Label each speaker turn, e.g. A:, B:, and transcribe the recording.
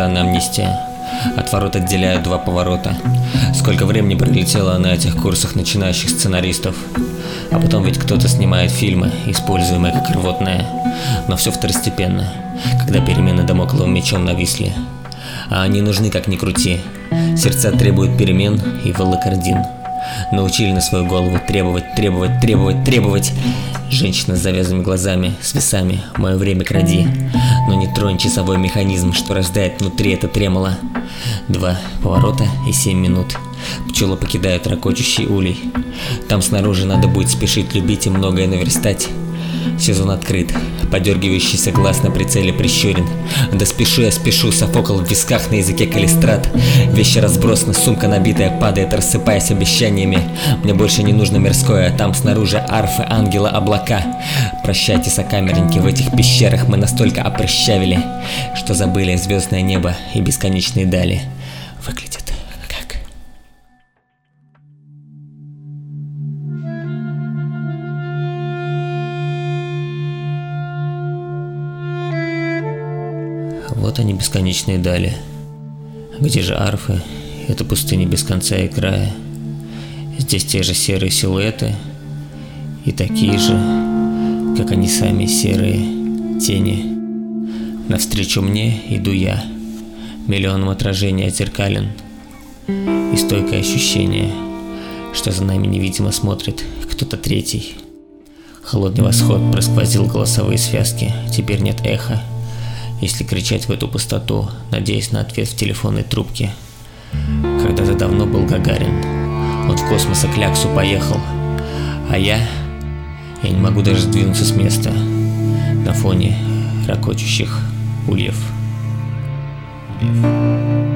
A: долгожданная амнистия. От ворот отделяют 2 поворота. Сколько времени пролетело на этих курсах начинающих сценаристов. А потом ведь кто-то снимает фильмы, используемые как рвотное. Но все второстепенно, когда перемены дамокловым мечом нависли. А они нужны как ни крути. Сердца требуют перемен и волокордин. Научили на свою голову требовать. Женщина с завязанными глазами, с весами, мое время кради. Но не тронь часовой механизм, что рождает внутри это тремоло. 2 поворота и 7 минут. Пчелы покидают ракочущий улей. Там снаружи надо будет спешить, любить и многое наверстать. Сезон открыт, подергивающийся глаз на прицеле прищурен. Да спешу я, софокл в висках, на языке калистрат. Вещи разбросаны, сумка набитая падает, рассыпаясь обещаниями. Мне больше не нужно мирское, там снаружи арфы, ангелы, облака. Прощайте, сокамерники, в этих пещерах мы настолько опрощавили, что забыли звездное небо и бесконечные дали. Выглядит как... Вот они, бесконечные дали. Где же арфы? Это пустыня без конца и края. Здесь те же серые силуэты и такие же, как они сами, серые тени. Навстречу мне иду я, миллионом отражений отзеркален. И стойкое ощущение, что за нами невидимо смотрит кто-то третий. Холодный восход просквозил голосовые связки, теперь нет эха. Если кричать в эту пустоту, надеясь на ответ в телефонной трубке. Когда-то давно был Гагарин, он в космос к Кляксу поехал. А я не могу даже сдвинуться с места на фоне ракочущих ульев.